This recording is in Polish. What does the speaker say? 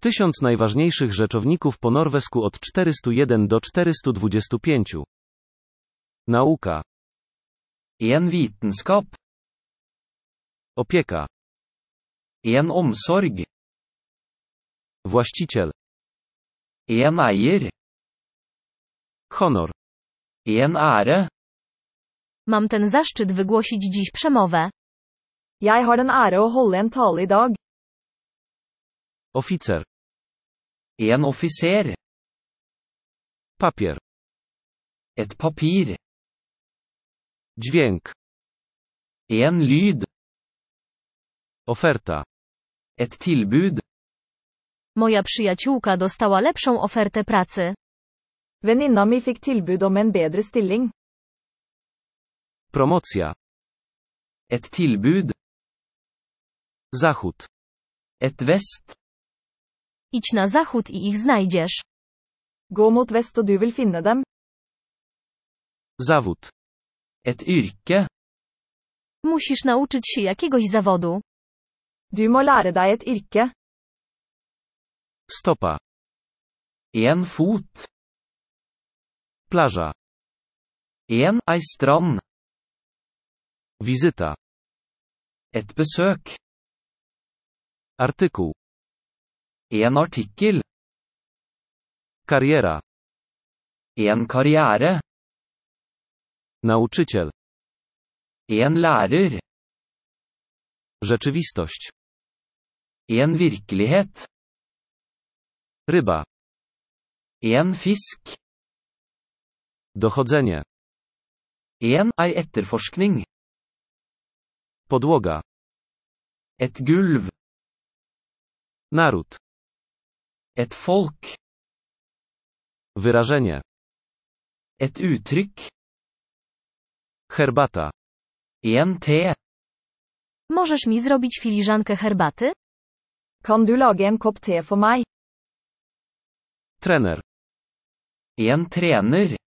1000 najważniejszych rzeczowników po norwesku od 401 do 425. Nauka. En vitenskap. Opieka. En omsorg. Właściciel. En eier. Honor. En ære. Mam ten zaszczyt wygłosić dziś przemowę. Jeg har den ære å holde en tale i dag. Oficer. En offiser. Papier. Et papir. Dźwięk. En lyd. Oferta. Et tilbud. Moja przyjaciółka dostała lepszą ofertę pracy. Venninna mi fikk tilbud om en bedre stilling. Promocja. Et tilbud. Zachód. Et vest. Idź na zachód i ich znajdziesz. Gå mot vest og du vil finne dem. Zawód. Et yrke. Musisz nauczyć się jakiegoś zawodu. Du må lære deg et yrke. Stopa. En fot. Plaża. Ei strand. Wizyta. Et besøk. Artykuł. En artikkel. Kariera. En karriere. Nauczyciel. En lærer. Rzeczywistość. En virkelighet. Ryba. En fisk. Dochodzenie. Ei etterforskning. Podłoga. Et gulv. Naród. Et folk. Wyrażenie. Et uttrykk. Herbata. En te. Możesz mi zrobić filiżankę herbaty? Kan du lage en kopp te for meg? Trener. En trener.